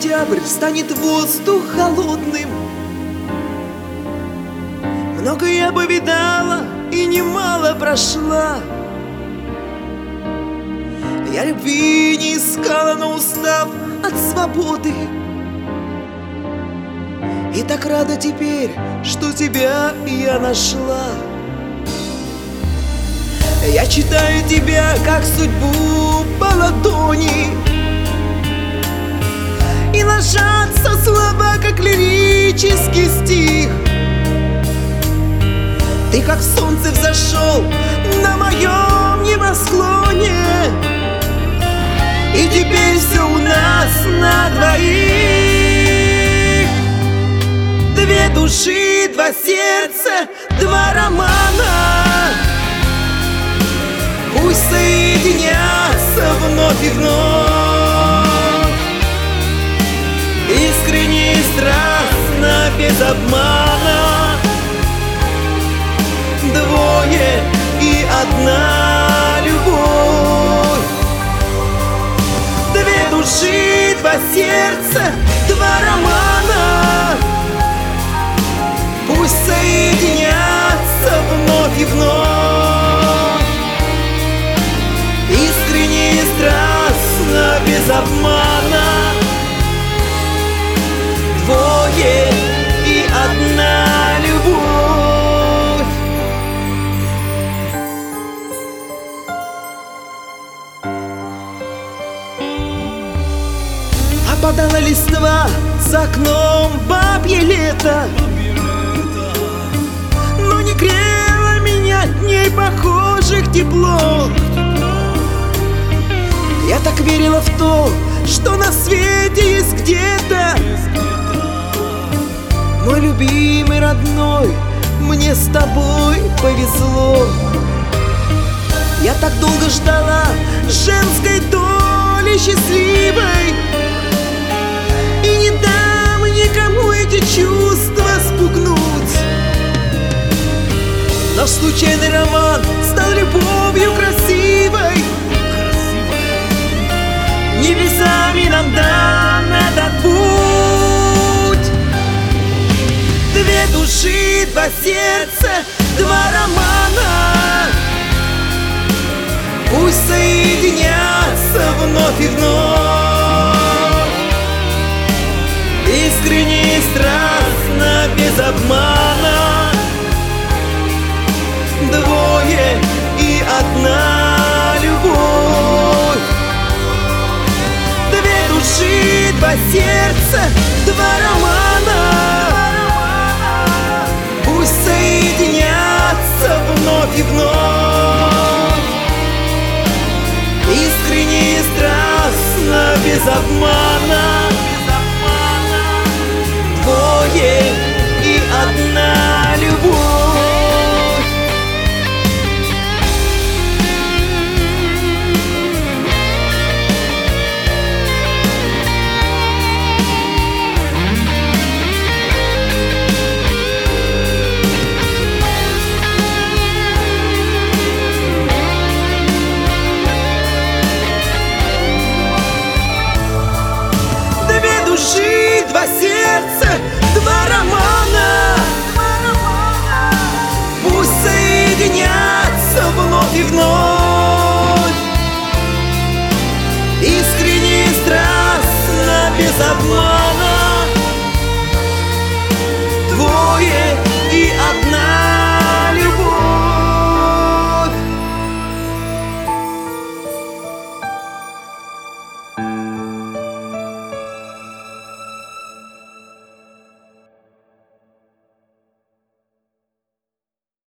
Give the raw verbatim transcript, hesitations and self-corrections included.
октябрь, станет воздух холодным. Много я повидала и немало прошла. Я любви не искала, но устав от свободы. И так рада теперь, что тебя я нашла. Я читаю тебя, как судьбу по ладони, и ложатся слова, как лирический стих. Ты как солнце взошел на моем небосклоне, и теперь все у нас на двоих. Две души, два сердца, два романа, пусть соединятся вновь и вновь, искренне и страстно, без обмана. Двое и одна любовь. Две души, два сердца, два романа, пусть соединятся вновь и вновь, искренне и страстно, без обмана. Двое и одна любовь. Опадала листва за окном, бабье лето, но не грело меня дней похожих тепло. Я так верила в то, что на свете есть где-то мой любимый, родной, мне с тобой повезло. Я так долго ждала женской доли счастливой, и не дам никому эти чувства спугнуть. Наш случайный роман стал любовью красивой. Небесами нам дан этот путь. Две души, два сердца, два романа, пусть соединятся вновь и вновь, искренне и страстно, без обмана. Двое и одна любовь. Две души, два сердца, два романа, пусть соединятся вновь и вновь, искренне и страстно, без обмана. Двое и одна любовь. Два сердца, два романа, пусть соединятся вновь и вновь, искренне и страстно, без обмана.